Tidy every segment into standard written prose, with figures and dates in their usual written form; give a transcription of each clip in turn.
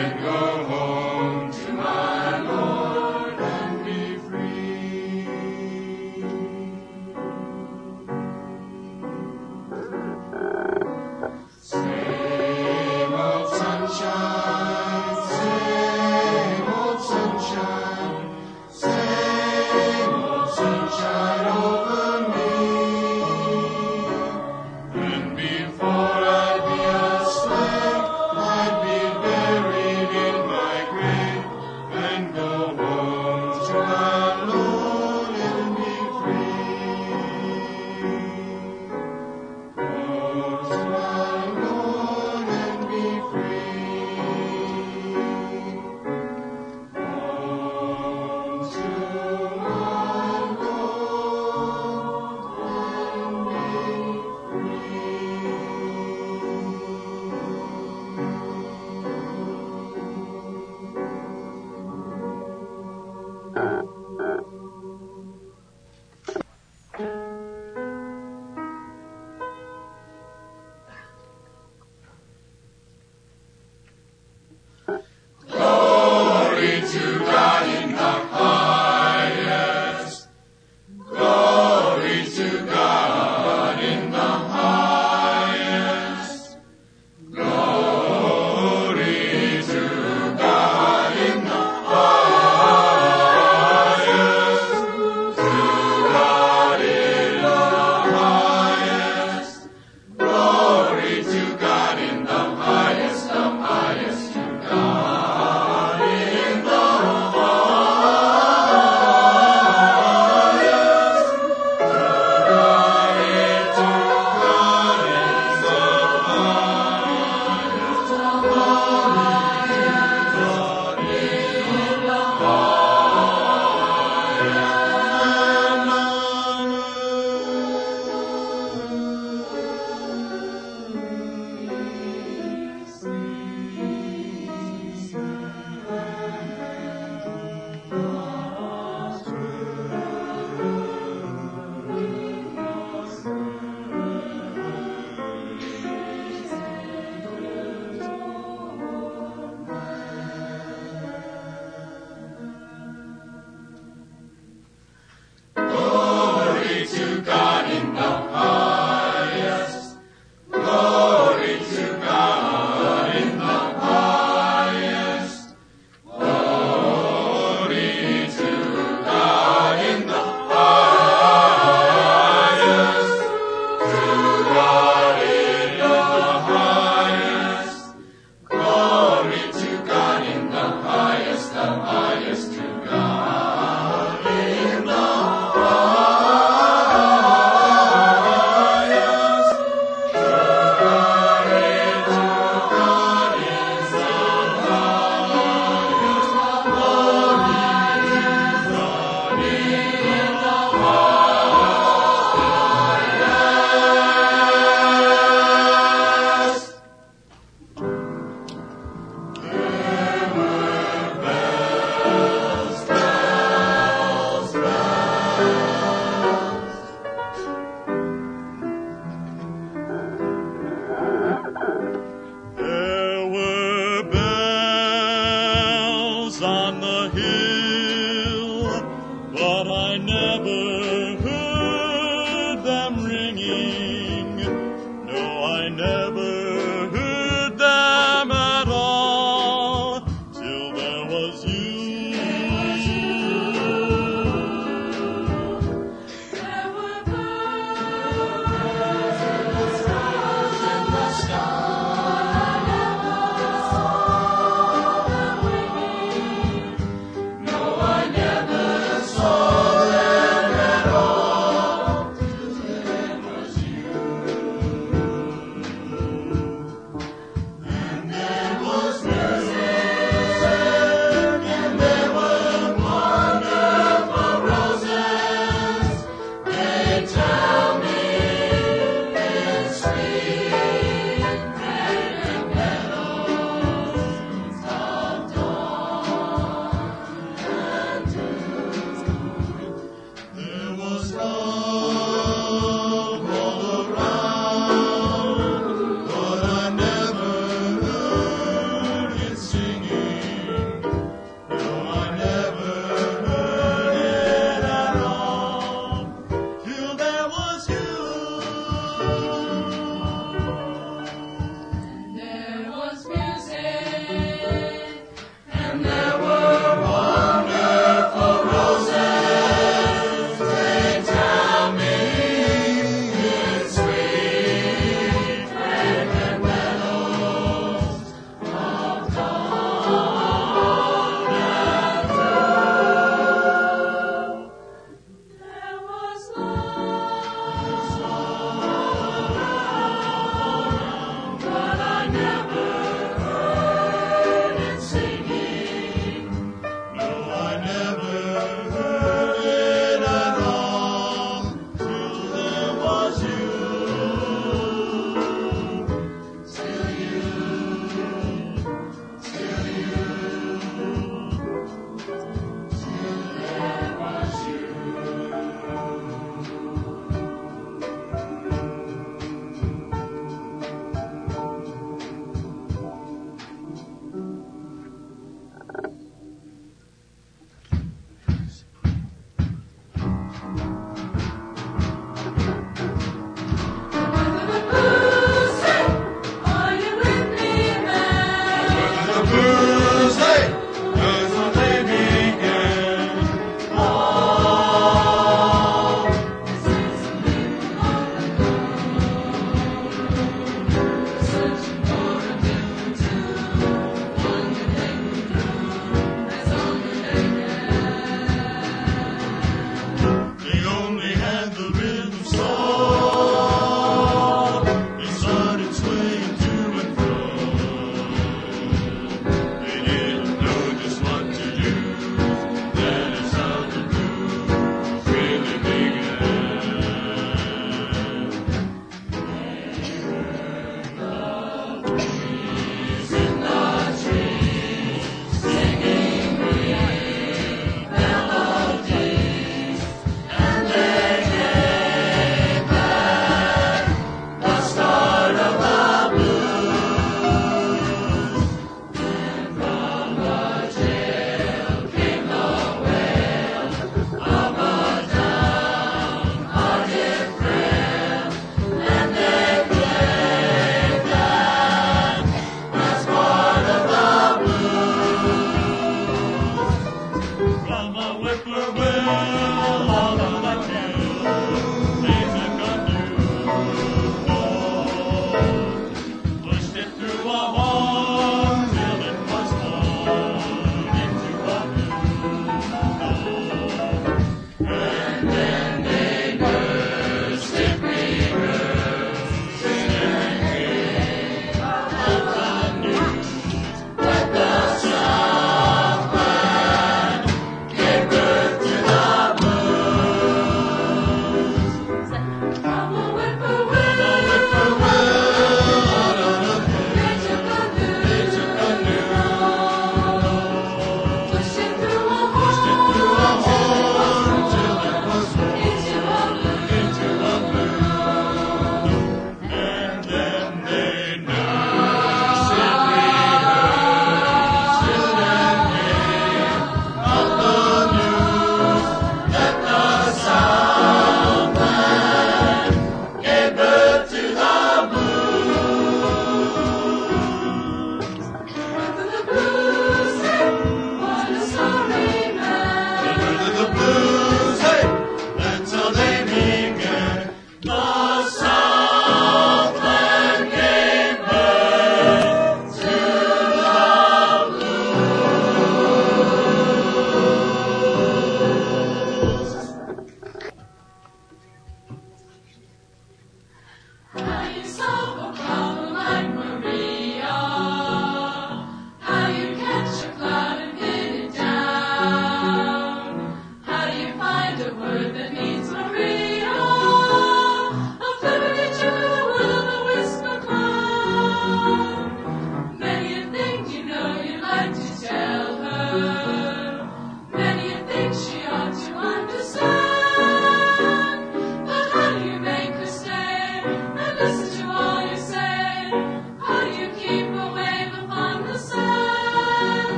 I'd go home to my Lord and be free. Same old sunshine, same old sunshine, same old sunshine over me. And before I'd be a slave, I'd be buried in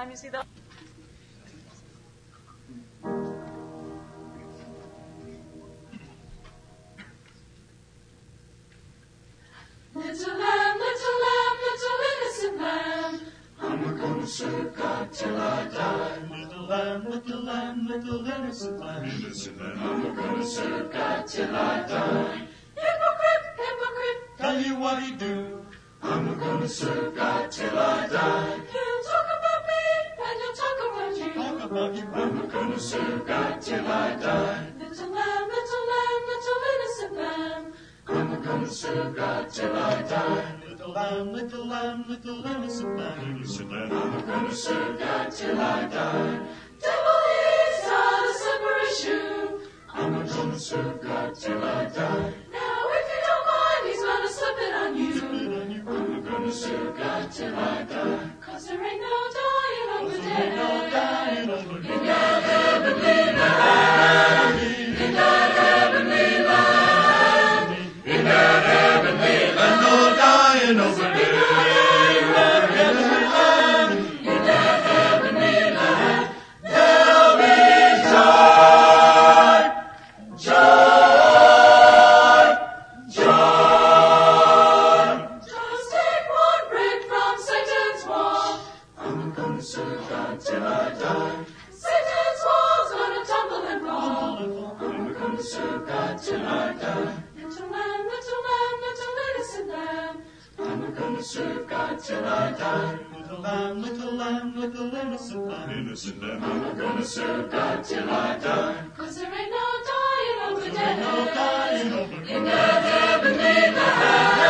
time you see the... Little lamb, innocent lamb, I'm gonna serve God till I die. Little lamb, innocent lamb, I'm gonna serve God till I die. Hypocrite, tell you what he do. I'm gonna serve God till I die. He'll talk about me, and he'll talk about you. Talk about you. I'm gonna serve God till I die. Little lamb, innocent lamb, I'm gonna serve God till I die. Little lamb, innocent lamb, I'm gonna serve God till I die. Devil, he's got a slippery shoe. I'm gonna serve God till I die. Now, if you don't mind, he's gonna slip it on you. I'm gonna serve God till I die. 'Cause there ain't no dying over there. In that heavenly land. In that heavenly land. In that heavenly land. No dying over there. In that heavenly land. In that heavenly land. There'll be joy. Joy. Joy. Just take one break from Satan's wall. I'm gonna serve God till I die. Satan's wall's gonna tumble and fall. I'm gonna serve God till I die. Little lamb, innocent lamb, I'm gonna serve God till I die. Little lamb, innocent lamb, I'm gonna serve God till I die. 'Cause there ain't no dying over there. In that heavenly land.